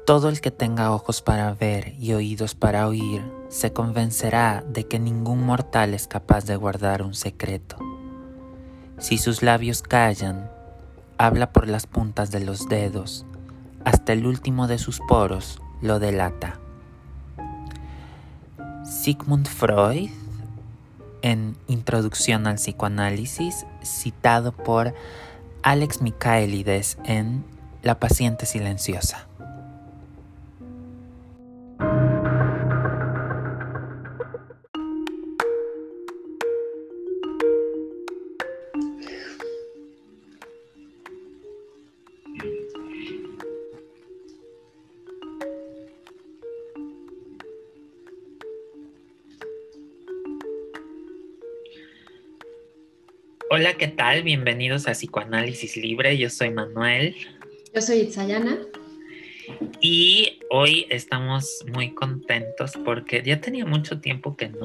Todo el que tenga ojos para ver y oídos para oír se convencerá de que ningún mortal es capaz de guardar un secreto. Si sus labios callan, habla por las puntas de los dedos, hasta el último de sus poros lo delata. Sigmund Freud, en Introducción al psicoanálisis, citado por Alex Michaelides en La paciente silenciosa. Hola, ¿qué tal? Bienvenidos a Psicoanálisis Libre. Yo soy Manuel. Yo soy Itzayana. Y hoy estamos muy contentos porque ya tenía mucho tiempo que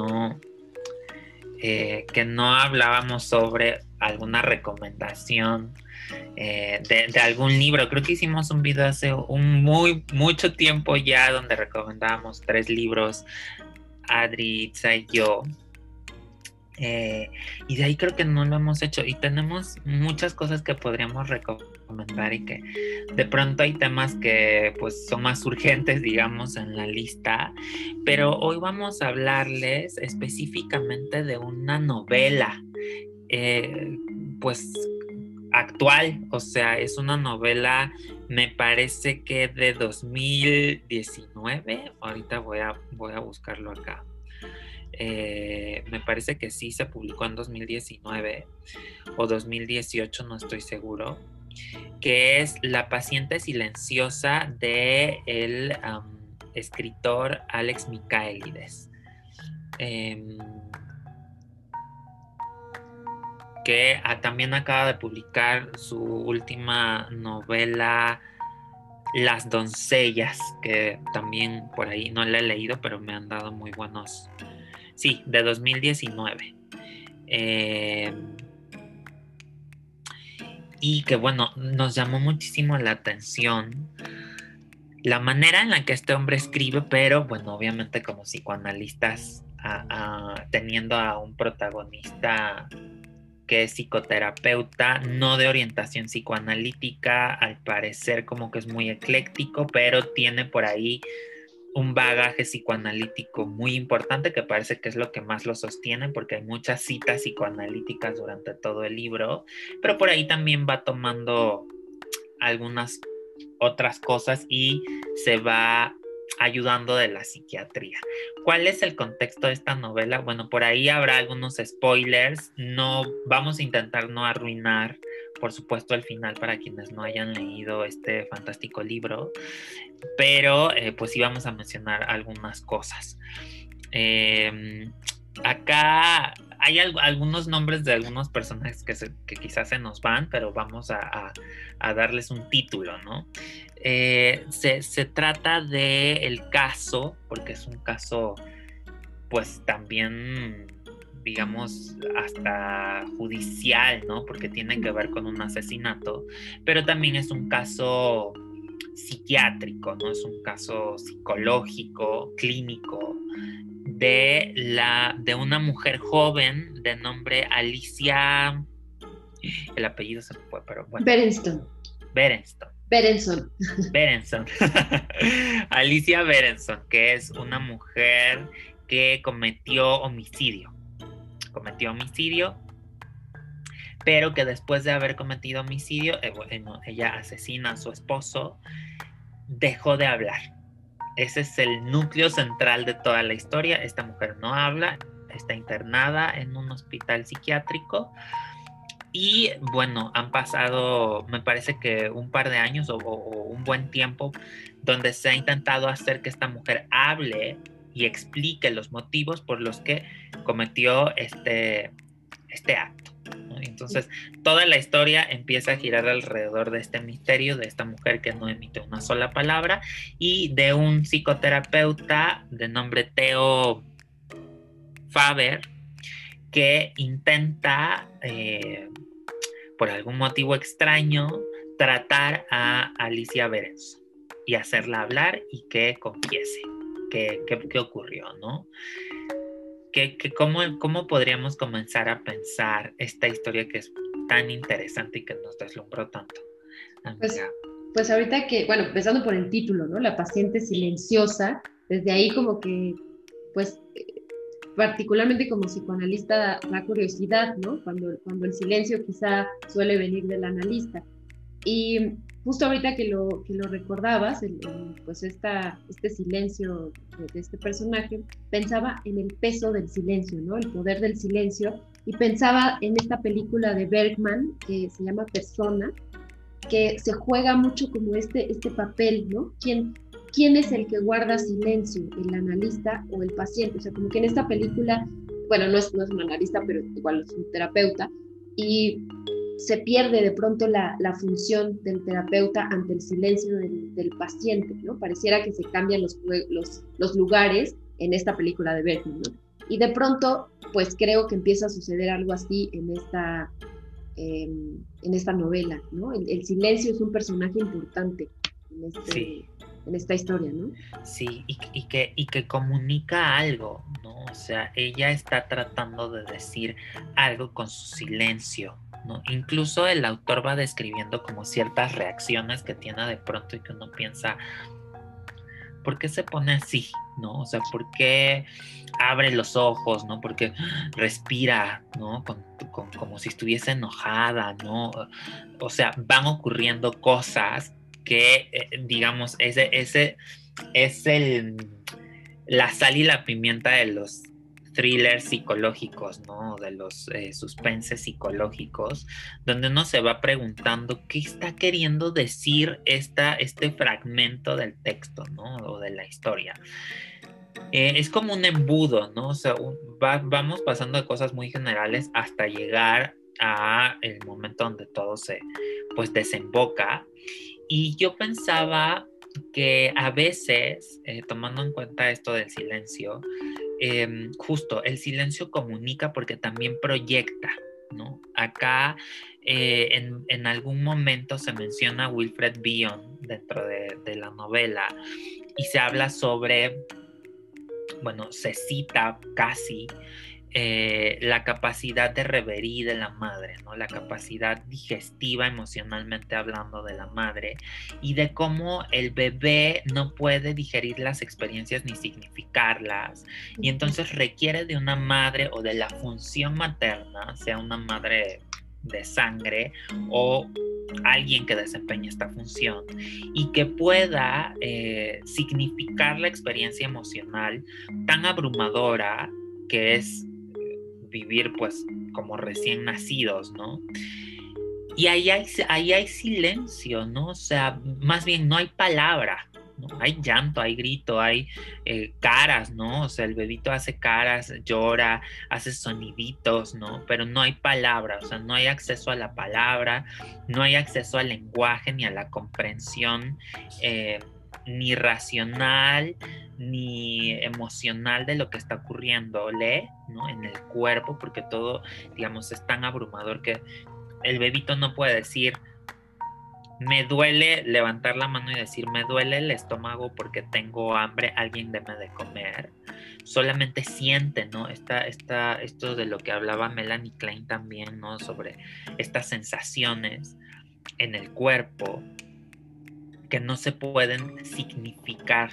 no hablábamos sobre alguna recomendación de algún libro. Creo que hicimos un video hace mucho tiempo ya donde recomendábamos 3 libros, Adri, Itza y yo. Y de ahí creo que no lo hemos hecho y tenemos muchas cosas que podríamos recomendar y que de pronto hay temas que pues son más urgentes, digamos, en la lista, pero hoy vamos a hablarles específicamente de una novela pues actual, o sea, es una novela, me parece que de 2019, ahorita voy a buscarlo acá. Me parece que sí se publicó en 2019 o 2018, no estoy seguro, que es La paciente silenciosa de el escritor Alex Michaelides, que también acaba de publicar su última novela Las doncellas, que también por ahí no la he leído, pero me han dado muy buenos. Sí, de 2019. Y que bueno, nos llamó muchísimo la atención la manera en la que este hombre escribe, pero bueno, obviamente como psicoanalistas, teniendo a un protagonista que es psicoterapeuta, no de orientación psicoanalítica, al parecer como que es muy ecléctico, pero tiene por ahí un bagaje psicoanalítico muy importante que parece que es lo que más lo sostiene, porque hay muchas citas psicoanalíticas durante todo el libro, pero por ahí también va tomando algunas otras cosas y se va ayudando de la psiquiatría. ¿Cuál es el contexto de esta novela? Bueno, por ahí habrá algunos spoilers, no vamos a intentar no arruinar, por supuesto, el final para quienes no hayan leído este fantástico libro, pero pues sí vamos a mencionar algunas cosas. Acá hay algunos nombres de algunos personajes que quizás se nos van, pero vamos a darles un título, ¿no? Se trata del caso, porque es un caso pues también, digamos, hasta judicial, ¿no? Porque tiene que ver con un asesinato, pero también es un caso psiquiátrico, ¿no? Es un caso psicológico, clínico, de una mujer joven de nombre Alicia, el apellido se me fue, pero bueno. Berenson. Alicia Berenson, que es una mujer que cometió homicidio, pero que después de haber cometido homicidio, ella asesina a su esposo, dejó de hablar. Ese es el núcleo central de toda la historia. Esta mujer no habla, está internada en un hospital psiquiátrico y bueno, han pasado, me parece que un par de años o un buen tiempo donde se ha intentado hacer que esta mujer hable y explique los motivos por los que cometió este acto. Entonces, toda la historia empieza a girar alrededor de este misterio de esta mujer que no emite una sola palabra y de un psicoterapeuta de nombre Theo Faber que intenta, por algún motivo extraño, tratar a Alicia Berenson. y hacerla hablar y que confiese qué ocurrió, ¿no? ¿Cómo podríamos comenzar a pensar esta historia que es tan interesante y que nos deslumbró tanto, Pues, amiga? pues ahorita que, bueno, empezando por el título, ¿no? La paciente silenciosa, desde ahí como que, pues, particularmente como psicoanalista da curiosidad, ¿no? Cuando el silencio quizá suele venir del analista. Y justo ahorita que lo recordabas, pues este silencio de este personaje, pensaba en el peso del silencio, ¿no? El poder del silencio, y pensaba en esta película de Bergman que se llama Persona, que se juega mucho como este papel, ¿no? ¿Quién es el que guarda silencio, el analista o el paciente? O sea, como que en esta película, bueno, no es un analista, pero igual es un terapeuta, y se pierde de pronto la función del terapeuta ante el silencio del paciente, ¿no? Pareciera que se cambian los lugares en esta película de Bergman, ¿no? Y de pronto, pues creo que empieza a suceder algo así en esta novela, ¿no? El silencio es un personaje importante Sí. en esta historia, ¿no? Sí, y que comunica algo, ¿no? O sea, ella está tratando de decir algo con su silencio, ¿no? Incluso el autor va describiendo como ciertas reacciones que tiene de pronto y que uno piensa, ¿por qué se pone así? ¿No? O sea, ¿por qué abre los ojos? ¿No? Porque respira, ¿no? Como si estuviese enojada, ¿no? O sea, van ocurriendo cosas que, digamos, ese es la sal y la pimienta de los thrillers psicológicos, ¿no? De los suspenses psicológicos, donde uno se va preguntando qué está queriendo decir este fragmento del texto, ¿no? O de la historia. Es como un embudo, ¿no? O sea, vamos pasando de cosas muy generales hasta llegar a el momento donde todo se, pues, desemboca. Y yo pensaba que a veces, tomando en cuenta esto del silencio, justo el silencio comunica porque también proyecta, ¿no? Acá en algún momento se menciona a Wilfred Bion dentro de la novela y se habla sobre, bueno, se cita casi la capacidad de reverie de la madre, ¿no? La capacidad digestiva emocionalmente hablando de la madre y de cómo el bebé no puede digerir las experiencias ni significarlas y entonces requiere de una madre o de la función materna, sea una madre de sangre o alguien que desempeñe esta función y que pueda significar la experiencia emocional tan abrumadora que es vivir pues como recién nacidos, ¿no? Y ahí hay silencio, ¿no? O sea, más bien no hay palabra, ¿no? Hay llanto, hay grito, hay caras, ¿no? O sea, el bebito hace caras, llora, hace soniditos, ¿no? Pero no hay palabra, o sea, no hay acceso a la palabra, no hay acceso al lenguaje ni a la comprensión ni racional ni emocional de lo que está ocurriéndole, ¿no? En el cuerpo, porque todo, digamos, es tan abrumador que el bebito no puede decir, me duele, levantar la mano y decir, me duele el estómago porque tengo hambre, alguien deme de comer. Solamente siente, ¿no? Esto de lo que hablaba Melanie Klein también, ¿no? Sobre estas sensaciones en el cuerpo que no se pueden significar.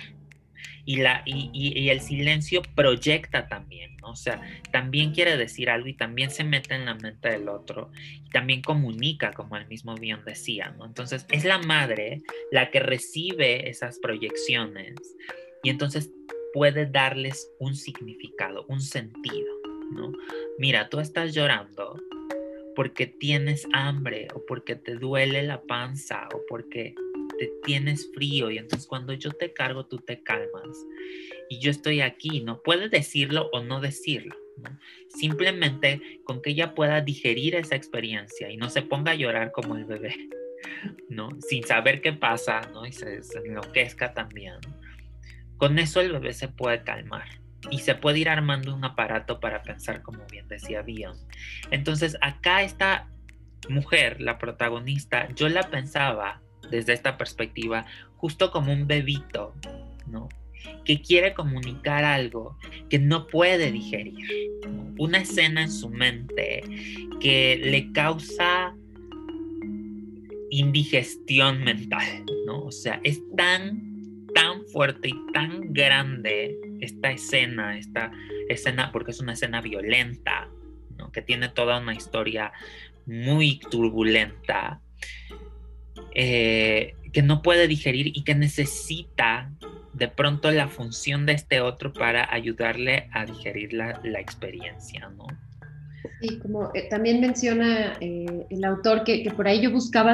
Y el silencio proyecta también, ¿no? O sea, también quiere decir algo y también se mete en la mente del otro y también comunica, como el mismo Bion decía, ¿no? Entonces es la madre la que recibe esas proyecciones y entonces puede darles un significado, un sentido, ¿no? Mira, tú estás llorando porque tienes hambre o porque te duele la panza o porque te tienes frío y entonces cuando yo te cargo tú te calmas y yo estoy aquí, ¿no? Puedes decirlo o no decirlo, ¿no? Simplemente con que ella pueda digerir esa experiencia y no se ponga a llorar como el bebé, ¿no? Sin saber qué pasa, ¿no? Y se enloquezca también. Con eso el bebé se puede calmar y se puede ir armando un aparato para pensar, como bien decía Bion. Entonces acá esta mujer, la protagonista, yo la pensaba desde esta perspectiva justo como un bebito, ¿no? Que quiere comunicar algo que no puede digerir, ¿no? Una escena en su mente que le causa indigestión mental, ¿no? O sea, es tan fuerte y tan grande esta escena, porque es una escena violenta, ¿no? Que tiene toda una historia muy turbulenta, que no puede digerir y que necesita de pronto la función de este otro para ayudarle a digerir la experiencia, ¿no? Sí, como también menciona el autor que por ahí yo buscaba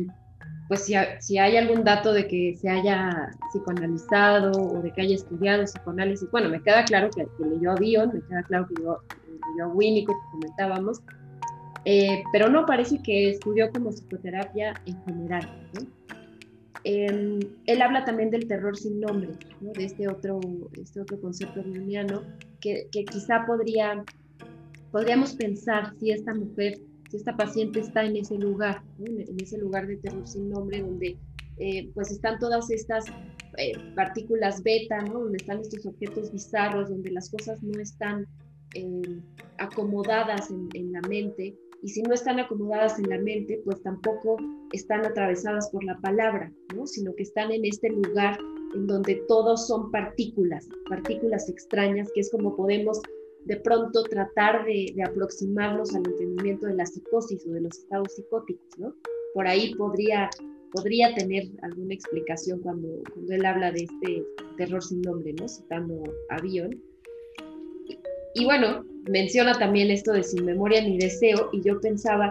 si hay algún dato de que se haya psicoanalizado o de que haya estudiado psicoanálisis. Bueno, me queda claro que leyó a Bion, me queda claro que leyó a Winnicott, que comentábamos, pero no, parece que estudió como psicoterapia en general, ¿no? Él habla también del terror sin nombre, ¿no? De este otro concepto junguiano que quizá podríamos pensar si esta mujer, si esta paciente está en ese lugar, ¿no? En ese lugar de terror sin nombre donde pues están todas estas partículas beta, ¿no? Donde están estos objetos bizarros, donde las cosas no están acomodadas en la mente, y si no están acomodadas en la mente, pues tampoco están atravesadas por la palabra, ¿no? Sino que están en este lugar en donde todos son partículas extrañas, que es como podemos de pronto tratar de aproximarnos al entendimiento de la psicosis o de los estados psicóticos, ¿no? Por ahí podría tener alguna explicación cuando él habla de este terror sin nombre, ¿no? Citando a Bion. Y bueno, menciona también esto de sin memoria ni deseo, y yo pensaba,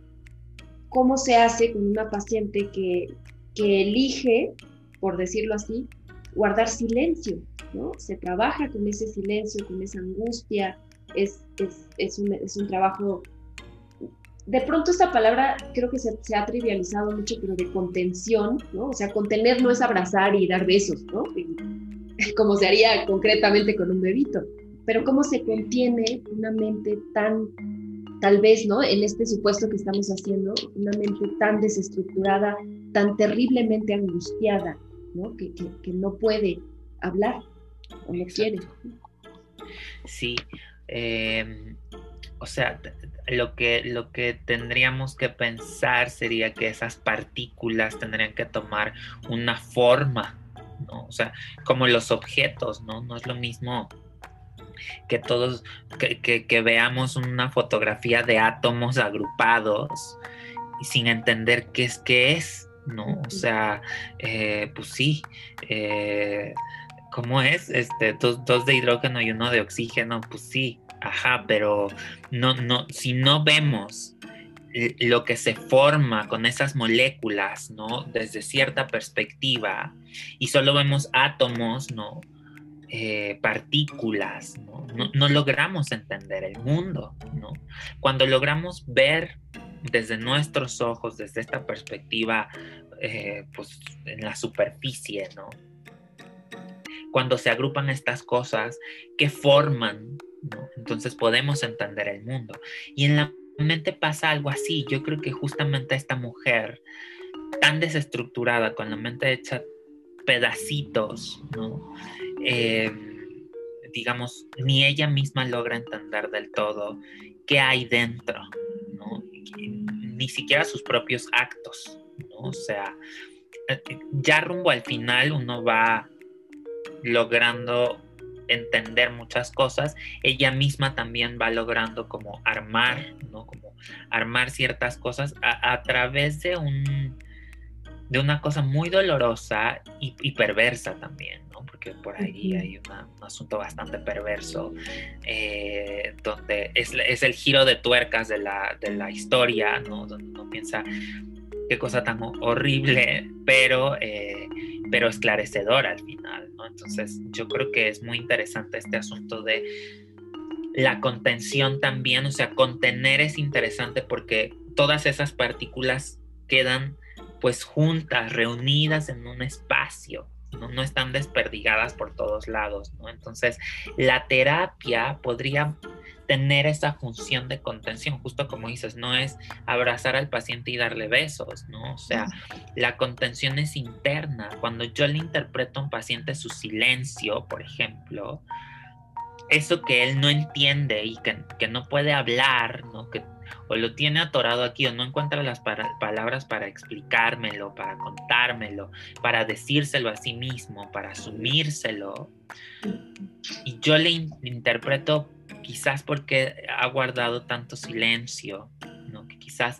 ¿cómo se hace con una paciente que elige, por decirlo así, guardar silencio, ¿no? Se trabaja con ese silencio, con esa angustia, es un trabajo, de pronto esta palabra creo que se ha trivializado mucho, pero de contención, ¿no? O sea, contener no es abrazar y dar besos, ¿no? Como se haría concretamente con un bebito, pero cómo se contiene una mente tan, tal vez, ¿no? En este supuesto que estamos haciendo, una mente tan desestructurada, tan terriblemente angustiada, ¿no? Que no puede hablar o no quiere. Sí, o sea, lo que tendríamos que pensar sería que esas partículas tendrían que tomar una forma, ¿no? O sea, como los objetos, ¿no? No es lo mismo que todos, que veamos una fotografía de átomos agrupados y sin entender qué es, ¿no? O sea, pues sí, ¿cómo es? Dos de hidrógeno y uno de oxígeno, pues sí, ajá, pero si no vemos lo que se forma con esas moléculas, ¿no? Desde cierta perspectiva, y solo vemos átomos, ¿no? Partículas, ¿no? No logramos entender el mundo, ¿no? Cuando logramos ver desde nuestros ojos, desde esta perspectiva, pues en la superficie, ¿no? Cuando se agrupan estas cosas que forman, ¿no? Entonces podemos entender el mundo. Y en la mente pasa algo así. Yo creo que justamente esta mujer tan desestructurada, con la mente hecha pedacitos, ¿no? Digamos, ni ella misma logra entender del todo qué hay dentro, ¿no? Ni siquiera sus propios actos, ¿no? O sea, ya rumbo al final uno va logrando entender muchas cosas, ella misma también va logrando como armar, ¿no? Como armar ciertas cosas a través de una cosa muy dolorosa y perversa también, ¿no? Porque por ahí hay un asunto bastante perverso, donde es el giro de tuercas de la historia, ¿no? Donde uno piensa qué cosa tan horrible, pero esclarecedora al final, ¿no? Entonces yo creo que es muy interesante este asunto de la contención también, o sea, contener es interesante porque todas esas partículas quedan pues juntas, reunidas en un espacio, ¿no? No están desperdigadas por todos lados, ¿no? Entonces, la terapia podría tener esa función de contención, justo como dices, no es abrazar al paciente y darle besos, ¿no? O sea, la contención es interna. Cuando yo le interpreto a un paciente su silencio, por ejemplo, eso que él no entiende y que no puede hablar, ¿no? O lo tiene atorado aquí o no encuentra las palabras para explicármelo, para contármelo, para decírselo a sí mismo, para asumírselo. Y yo le interpreto quizás porque ha guardado tanto silencio, ¿no? Que quizás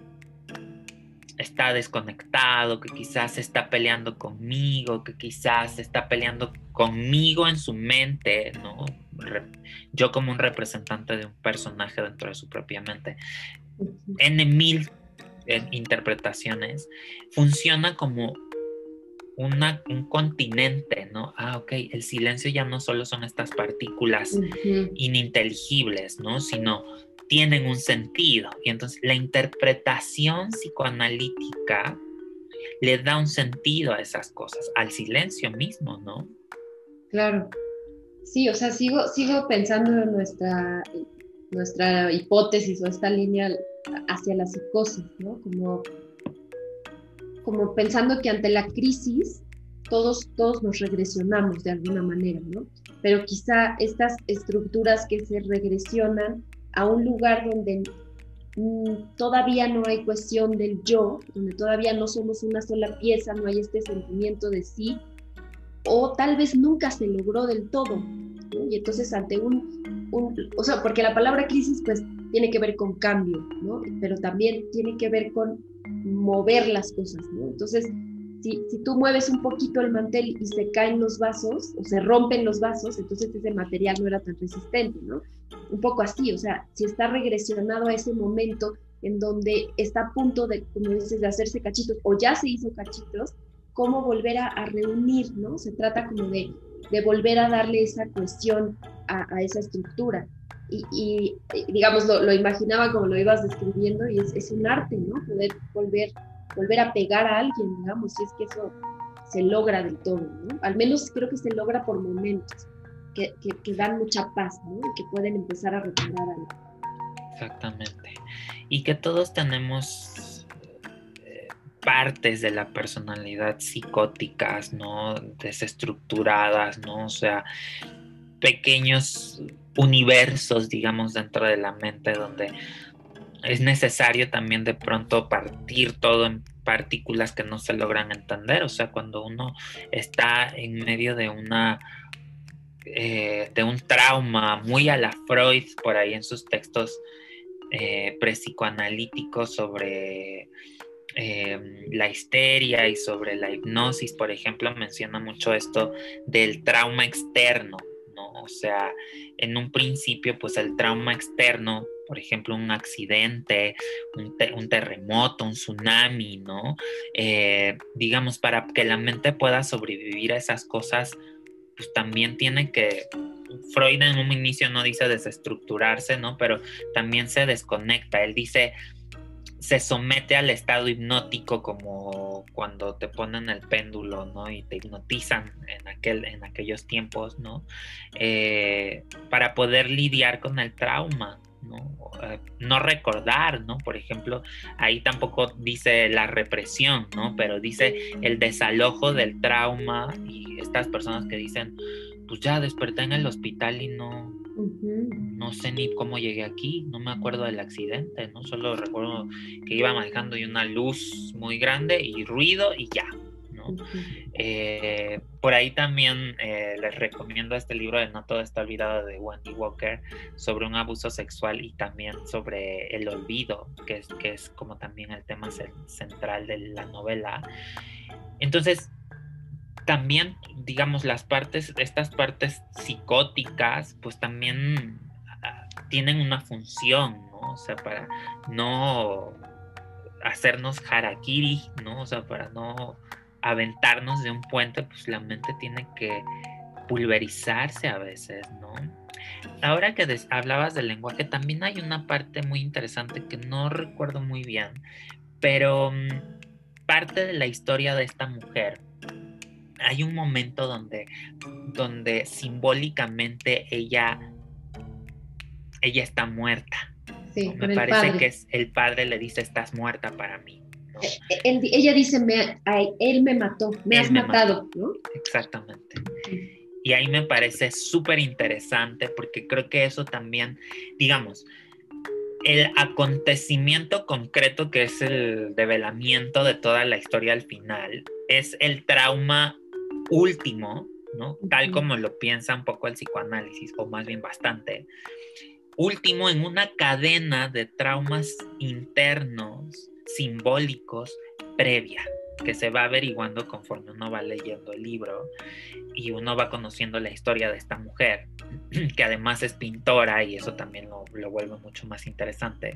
está desconectado, que quizás está peleando conmigo, que quizás está peleando conmigo en su mente, ¿no? Yo como un representante de un personaje dentro de su propia mente. En mil interpretaciones, funciona como un continente, ¿no? Ok, el silencio ya no solo son estas partículas ininteligibles, ¿no? Sino tienen un sentido. Y entonces la interpretación psicoanalítica le da un sentido a esas cosas, al silencio mismo, ¿no? Claro. Sí, o sea, sigo pensando en nuestra hipótesis o esta línea hacia la psicosis, ¿no? Como pensando que ante la crisis todos nos regresionamos de alguna manera, ¿no? Pero quizá estas estructuras que se regresionan a un lugar donde todavía no hay cuestión del yo, donde todavía no somos una sola pieza, no hay este sentimiento de sí, o tal vez nunca se logró del todo, ¿no? Y entonces ante o sea, porque la palabra crisis pues tiene que ver con cambio, ¿no? Pero también tiene que ver con mover las cosas, ¿no? Entonces, si tú mueves un poquito el mantel y se caen los vasos, o se rompen los vasos, entonces ese material no era tan resistente, ¿no? Un poco así, o sea, si está regresionado a ese momento en donde está a punto de, como dices, de hacerse cachitos, o ya se hizo cachitos, cómo volver a reunir, ¿no? Se trata como de volver a darle esa cuestión a esa estructura. Y digamos, lo imaginaba como lo ibas describiendo y es un arte, ¿no? Poder volver a pegar a alguien, digamos, si es que eso se logra del todo, ¿no? Al menos creo que se logra por momentos, que dan mucha paz, ¿no? Y que pueden empezar a reparar algo. Exactamente. Y que todos tenemos partes de la personalidad psicóticas, ¿no? Desestructuradas, ¿no? O sea, pequeños universos, digamos, dentro de la mente donde es necesario también de pronto partir todo en partículas que no se logran entender. O sea, cuando uno está en medio de de un trauma muy a la Freud, por ahí en sus textos prepsicoanalíticos sobre la histeria y sobre la hipnosis, por ejemplo, menciona mucho esto del trauma externo, ¿no? O sea, en un principio, pues el trauma externo, por ejemplo, un accidente, un terremoto, un tsunami, ¿no? Digamos, para que la mente pueda sobrevivir a esas cosas, pues también tiene que... Freud en un inicio no dice desestructurarse, ¿no? Pero también se desconecta. Él dice, se somete al estado hipnótico, como cuando te ponen el péndulo, ¿no? Y te hipnotizan en aquellos tiempos, ¿no? Para poder lidiar con el trauma, ¿no? No recordar, ¿no? Por ejemplo, ahí tampoco dice la represión, ¿no? Pero dice el desalojo del trauma, y estas personas que dicen, pues ya desperté en el hospital y no sé ni cómo llegué aquí, no me acuerdo del accidente, ¿no? Solo recuerdo que iba manejando y una luz muy grande y ruido y ya, ¿no? Por ahí también les recomiendo este libro de No todo está olvidado, de Wendy Walker, sobre un abuso sexual y también sobre el olvido, que es como también el tema central de la novela. Entonces, también, digamos, estas partes psicóticas, pues también tienen una función, ¿no? O sea, para no hacernos harakiri, ¿no? O sea, para no aventarnos de un puente, pues la mente tiene que pulverizarse a veces, ¿no? Ahora que hablabas del lenguaje, también hay una parte muy interesante que no recuerdo muy bien, pero parte de la historia de esta mujer hay un momento donde simbólicamente ella está muerta, Sí, ¿no? Me con el parece que padre. es el padre le dice, estás muerta para mí, ¿no? Ella dice, él me mató, me Él has me mató, matado, ¿no? exactamente. Y ahí me parece súper interesante porque creo que eso también, digamos, el acontecimiento concreto que es el develamiento de toda la historia al final, es el trauma último, ¿no? Tal como lo piensa un poco el psicoanálisis, o más bien bastante, último en una cadena de traumas internos, simbólicos, previa, que se va averiguando conforme uno va leyendo el libro y uno va conociendo la historia de esta mujer, que además es pintora y eso también lo vuelve mucho más interesante,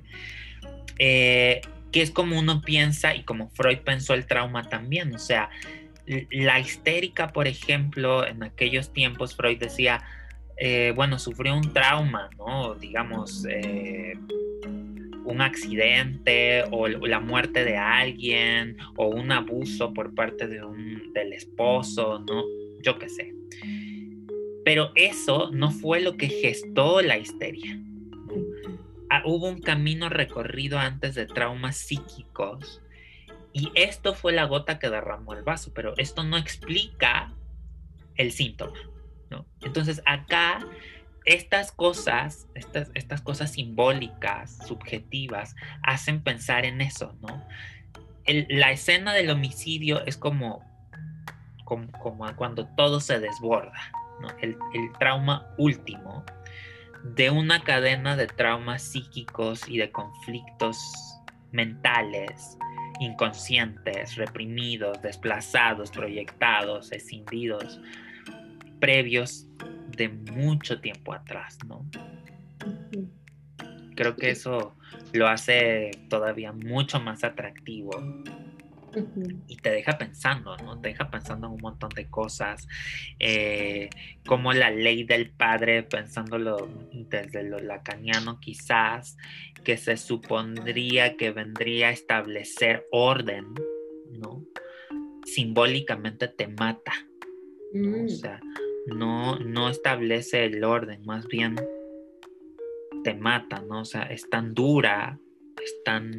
que es como uno piensa y como Freud pensó el trauma también, o sea, la histérica, por ejemplo, en aquellos tiempos Freud decía, bueno, sufrió un trauma, ¿no? Digamos, un accidente o la muerte de alguien o un abuso por parte del esposo, ¿no? Yo qué sé. Pero eso no fue lo que gestó la histeria, ¿no? Hubo un camino recorrido antes de traumas psíquicos y esto fue la gota que derramó el vaso, pero esto no explica el síntoma, ¿no? Entonces acá estas cosas simbólicas, subjetivas, hacen pensar en eso, ¿no? La escena del homicidio es como cuando todo se desborda, ¿no? El trauma último de una cadena de traumas psíquicos y de conflictos mentales, inconscientes, reprimidos, desplazados, proyectados, escindidos, previos de mucho tiempo atrás, ¿no? Creo que eso lo hace todavía mucho más atractivo y te deja pensando, ¿no? Te deja pensando en un montón de cosas, como la ley del padre, pensándolo desde lo lacaniano quizás, que se supondría que vendría a establecer orden, ¿no? Simbólicamente te mata, ¿no? O sea, no establece el orden, más bien te mata, ¿no? O sea, es tan dura, es tan,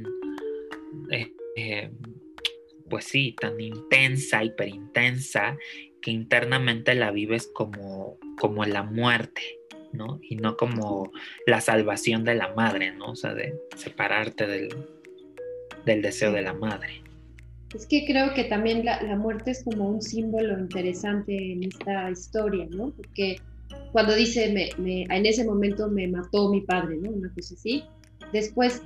pues sí, tan intensa, hiperintensa, que internamente la vives como la muerte, ¿no? Y no como la salvación de la madre, ¿no? O sea, de separarte del deseo de la madre. Es que creo que también la muerte es como un símbolo interesante en esta historia, ¿no? Porque cuando dice, en ese momento me mató mi padre, ¿no? Una cosa así. Después,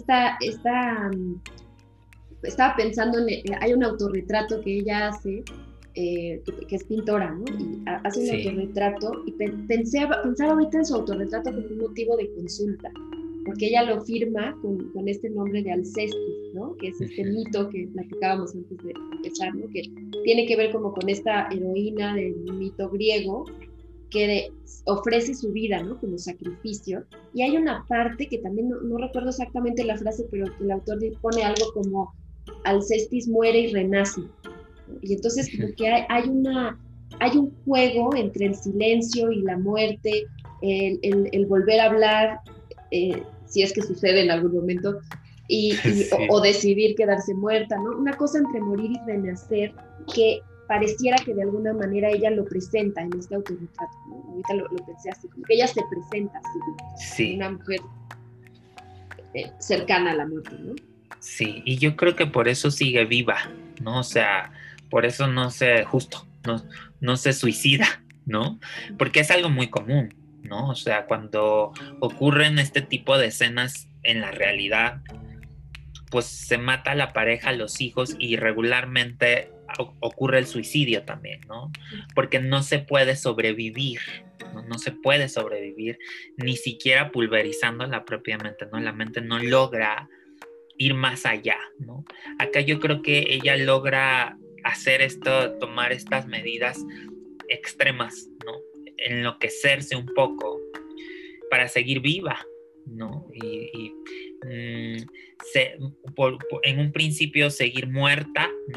estaba pensando hay un autorretrato que ella hace, que es pintora, ¿no? Y hace un Sí. autorretrato y pensaba ahorita en su autorretrato como un motivo de consulta, porque ella lo firma con este nombre de Alcestis, ¿no? Que es este mito que platicábamos antes de empezar, ¿no? Que tiene que ver como con esta heroína del mito griego que ofrece su vida, ¿no? Como sacrificio. Y hay una parte que también no recuerdo exactamente la frase, pero el autor pone algo como Alcestis muere y renace. ¿No? Y entonces como que hay un juego entre el silencio y la muerte, el volver a hablar, si es que sucede en algún momento, Sí. o decidir quedarse muerta, ¿no? Una cosa entre morir y renacer que pareciera que de alguna manera ella lo presenta en este autorretrato, ¿no? Ahorita lo pensé así, como que ella se presenta así, Sí. una mujer cercana a la muerte, ¿no? Sí, y yo creo que por eso sigue viva, ¿no? O sea, por eso no se suicida, ¿no? Porque es algo muy común, ¿no? O sea, cuando ocurren este tipo de escenas en la realidad, pues se mata a la pareja, a los hijos y regularmente ocurre el suicidio también, ¿no? Porque no se puede sobrevivir, ¿no? No se puede sobrevivir ni siquiera pulverizándola propiamente, ¿no? La mente no logra ir más allá, ¿no? Acá yo creo que ella logra hacer esto, tomar estas medidas extremas, ¿no? Enloquecerse un poco para seguir viva, ¿no? En un principio seguir muerta, ¿no?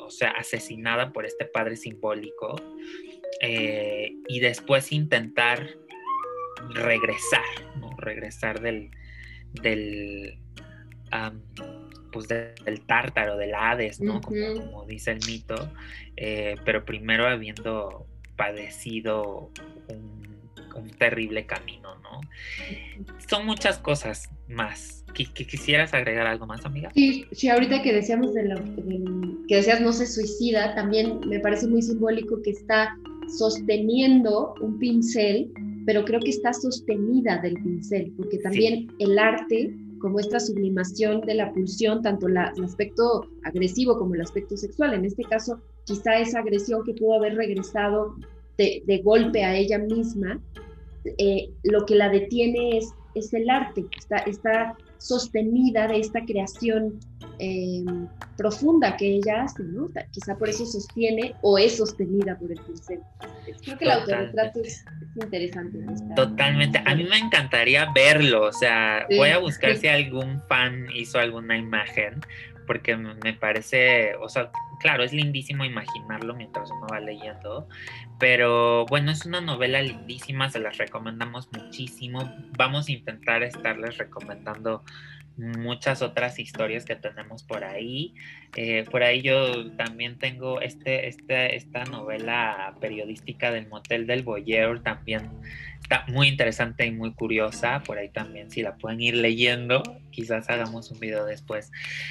o sea, asesinada por este padre simbólico, y después intentar regresar, ¿no? Regresar del pues del Tártaro, del Hades, ¿no? Como dice el mito, pero primero habiendo padecido un terrible camino, ¿no? Son muchas cosas más. ¿Quisieras agregar algo más, amiga? Sí, ahorita que decíamos que decías no se suicida, también me parece muy simbólico que está sosteniendo un pincel, pero creo que está sostenida del pincel, porque también el arte, como esta sublimación de la pulsión, tanto el aspecto agresivo como el aspecto sexual, en este caso quizá esa agresión que pudo haber regresado de golpe a ella misma, lo que la detiene es el arte, está sostenida de esta creación profunda que ella hace, ¿no? Quizá por eso sostiene o es sostenida por el pincel. Creo que el autorretrato es interesante. Totalmente. A mí me encantaría verlo, o sea, voy a buscar si algún fan hizo alguna imagen, porque me parece, o sea, claro, es lindísimo imaginarlo mientras uno va leyendo, pero bueno, es una novela lindísima, se las recomendamos muchísimo. Vamos a intentar estarles recomendando muchas otras historias que tenemos por ahí. Por ahí yo también tengo esta novela periodística del Motel del Voyeur, también está muy interesante y muy curiosa. Por ahí también, si la pueden ir leyendo, quizás hagamos un video después.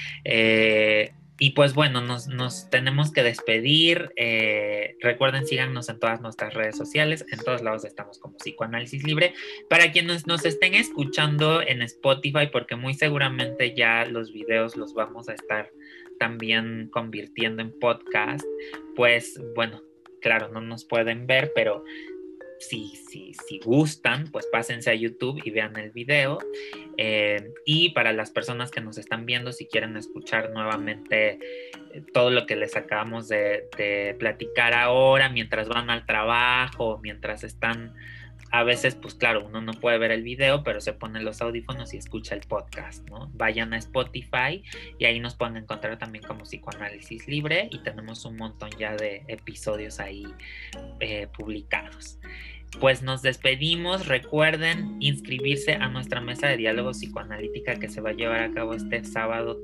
Y pues bueno, nos tenemos que despedir. Recuerden, síganos en todas nuestras redes sociales. En todos lados estamos como Psicoanálisis Libre. Para quienes nos estén escuchando en Spotify, porque muy seguramente ya los videos los vamos a estar también convirtiendo en podcast, pues bueno, claro, no nos pueden ver, pero si gustan, pues pásense a YouTube y vean el video. Y para las personas que nos están viendo, si quieren escuchar nuevamente todo lo que les acabamos de platicar ahora, mientras van al trabajo, mientras están, a veces, pues claro, uno no puede ver el video, pero se pone los audífonos y escucha el podcast, ¿no? Vayan a Spotify y ahí nos pueden encontrar también como Psicoanálisis Libre, y tenemos un montón ya de episodios ahí publicados. Pues nos despedimos. Recuerden inscribirse a nuestra mesa de diálogo psicoanalítica que se va a llevar a cabo este sábado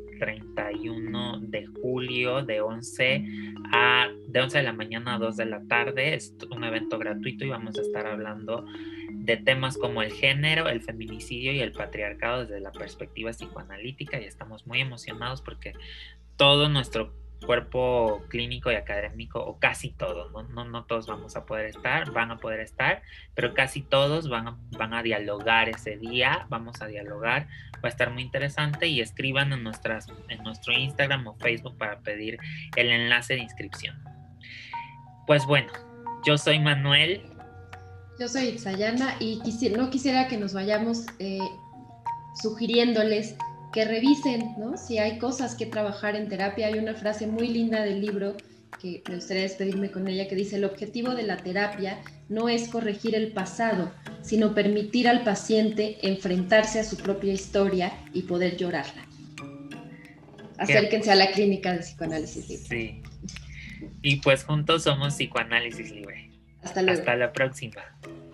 31 de julio de 11 de la mañana a 2 de la tarde. Es un evento gratuito y vamos a estar hablando de temas como el género, el feminicidio y el patriarcado desde la perspectiva psicoanalítica, y estamos muy emocionados porque todo nuestro cuerpo clínico y académico, o casi todos, no todos van a poder estar, pero casi todos van a dialogar ese día, vamos a dialogar, va a estar muy interesante, y escriban en nuestro Instagram o Facebook para pedir el enlace de inscripción. Pues bueno, yo soy Manuel. Yo soy Itzayana, y no quisiera que nos vayamos sugiriéndoles que revisen, ¿no? Si hay cosas que trabajar en terapia. Hay una frase muy linda del libro que me gustaría despedirme con ella, que dice: el objetivo de la terapia no es corregir el pasado, sino permitir al paciente enfrentarse a su propia historia y poder llorarla. Acérquense a la clínica de Psicoanálisis Libre. Sí. Y pues juntos somos Psicoanálisis Libre. Hasta luego. Hasta la próxima.